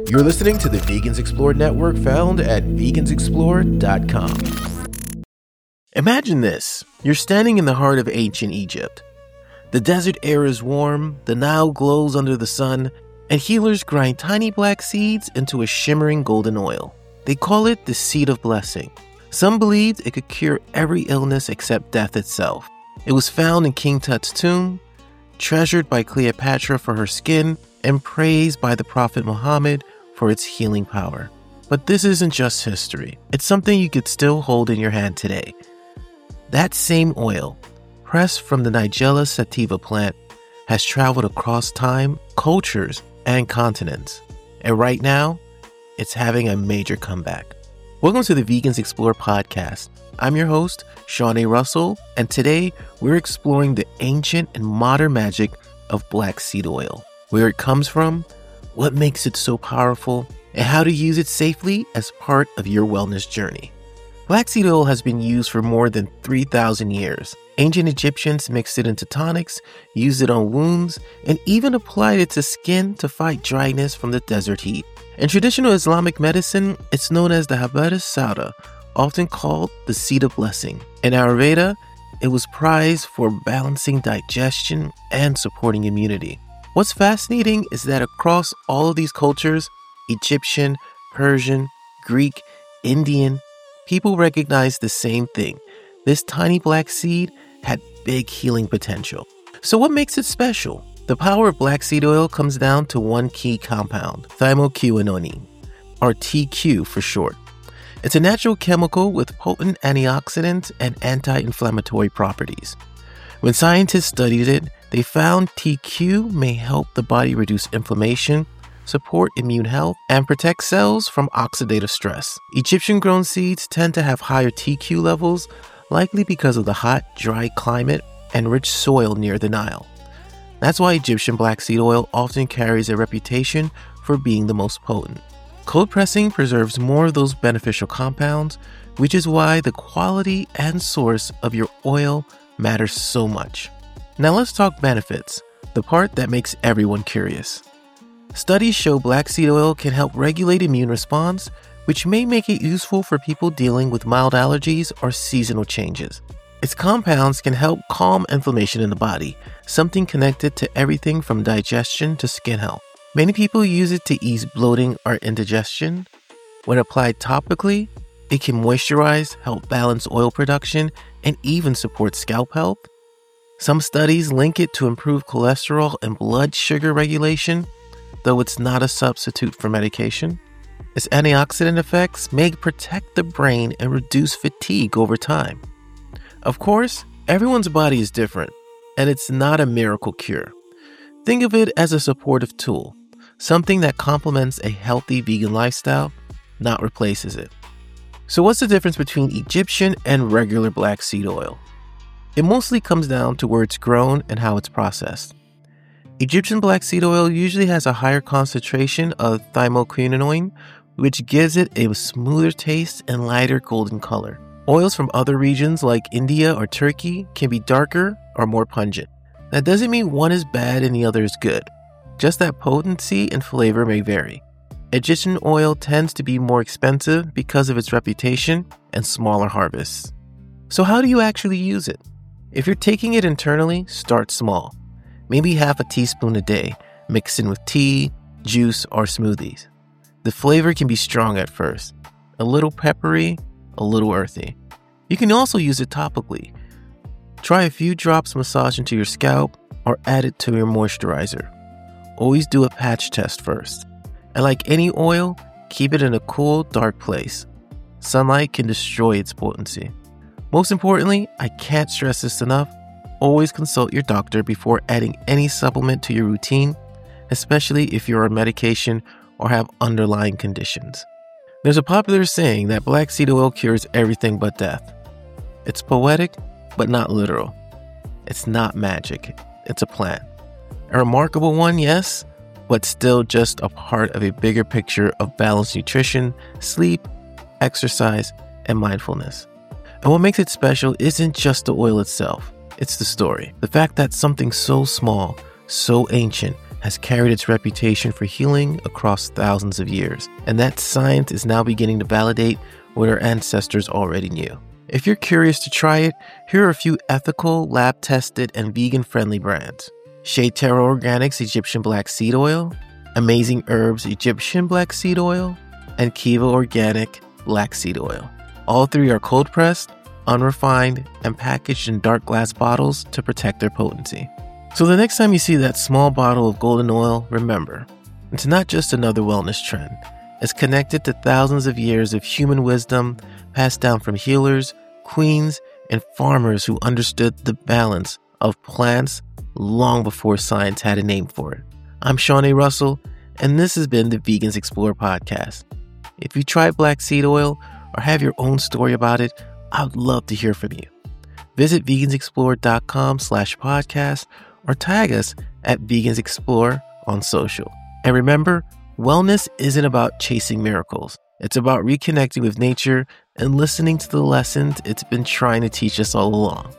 You're listening to the Vegans Explore Network, found at vegansexplore.com. Imagine this. You're standing in the heart of ancient Egypt. The desert air is warm, the Nile glows under the sun, and healers grind tiny black seeds into a shimmering golden oil. They call it the seed of blessing. Some believed it could cure every illness except death itself. It was found in King Tut's tomb, treasured by Cleopatra for her skin, and praised by the Prophet Muhammad for its healing power. But this isn't just history. It's something you could still hold in your hand today. That same oil, pressed from the Nigella sativa plant, has traveled across time, cultures, and continents. And right now, it's having a major comeback. Welcome to the Vegans Explore podcast. I'm your host, Sean A. Russell, and today we're exploring the ancient and modern magic of black seed oil, where it comes from, what makes it so powerful, and how to use it safely as part of your wellness journey. Black seed oil has been used for more than 3,000 years. Ancient Egyptians mixed it into tonics, used it on wounds, and even applied it to skin to fight dryness from the desert heat. In traditional Islamic medicine, it's known as the Habbatu Sauda, often called the seed of blessing. In Ayurveda, it was prized for balancing digestion and supporting immunity. What's fascinating is that across all of these cultures, Egyptian, Persian, Greek, Indian, people recognize the same thing. This tiny black seed had big healing potential. So what makes it special? The power of black seed oil comes down to one key compound, thymoquinone, or TQ for short. It's a natural chemical with potent antioxidant and anti-inflammatory properties. When scientists studied it, they found TQ may help the body reduce inflammation, support immune health, and protect cells from oxidative stress. Egyptian-grown seeds tend to have higher TQ levels, likely because of the hot, dry climate and rich soil near the Nile. That's why Egyptian black seed oil often carries a reputation for being the most potent. Cold pressing preserves more of those beneficial compounds, which is why the quality and source of your oil matters so much. Now let's talk benefits, the part that makes everyone curious. Studies show black seed oil can help regulate immune response, which may make it useful for people dealing with mild allergies or seasonal changes. Its compounds can help calm inflammation in the body, something connected to everything from digestion to skin health. Many people use it to ease bloating or indigestion. When applied topically, it can moisturize, help balance oil production, and even support scalp health. Some studies link it to improve cholesterol and blood sugar regulation, though it's not a substitute for medication. Its antioxidant effects may protect the brain and reduce fatigue over time. Of course, everyone's body is different, and it's not a miracle cure. Think of it as a supportive tool, something that complements a healthy vegan lifestyle, not replaces it. So what's the difference between Egyptian and regular black seed oil? It mostly comes down to where it's grown and how it's processed. Egyptian black seed oil usually has a higher concentration of thymoquinone, which gives it a smoother taste and lighter golden color. Oils from other regions like India or Turkey can be darker or more pungent. That doesn't mean one is bad and the other is good. Just that potency and flavor may vary. Egyptian oil tends to be more expensive because of its reputation and smaller harvests. So how do you actually use it? If you're taking it internally, start small. Maybe half a teaspoon a day, mixed in with tea, juice, or smoothies. The flavor can be strong at first, a little peppery, a little earthy. You can also use it topically. Try a few drops massaged into your scalp or add it to your moisturizer. Always do a patch test first. And like any oil, keep it in a cool, dark place. Sunlight can destroy its potency. Most importantly, I can't stress this enough, always consult your doctor before adding any supplement to your routine, especially if you're on medication or have underlying conditions. There's a popular saying that black seed oil cures everything but death. It's poetic, but not literal. It's not magic. It's a plant. A remarkable one, yes, but still just a part of a bigger picture of balanced nutrition, sleep, exercise, and mindfulness. And what makes it special isn't just the oil itself, it's the story. The fact that something so small, so ancient, has carried its reputation for healing across thousands of years, and that science is now beginning to validate what our ancestors already knew. If you're curious to try it, here are a few ethical, lab-tested, and vegan-friendly brands. Shea Terra Organics Egyptian Black Seed Oil, Amazing Herbs Egyptian Black Seed Oil, and Kiva Organic Black Seed Oil. All three are cold-pressed, unrefined, and packaged in dark glass bottles to protect their potency. So the next time you see that small bottle of golden oil, remember, it's not just another wellness trend. It's connected to thousands of years of human wisdom passed down from healers, queens, and farmers who understood the balance of plants long before science had a name for it. I'm Sean A. Russell, and this has been the Vegans Explore podcast. If you tried black seed oil or have your own story about it, I'd love to hear from you. Visit vegansexplore.com/podcast or tag us at Vegans Explore on social. And remember, wellness isn't about chasing miracles. It's about reconnecting with nature and listening to the lessons it's been trying to teach us all along.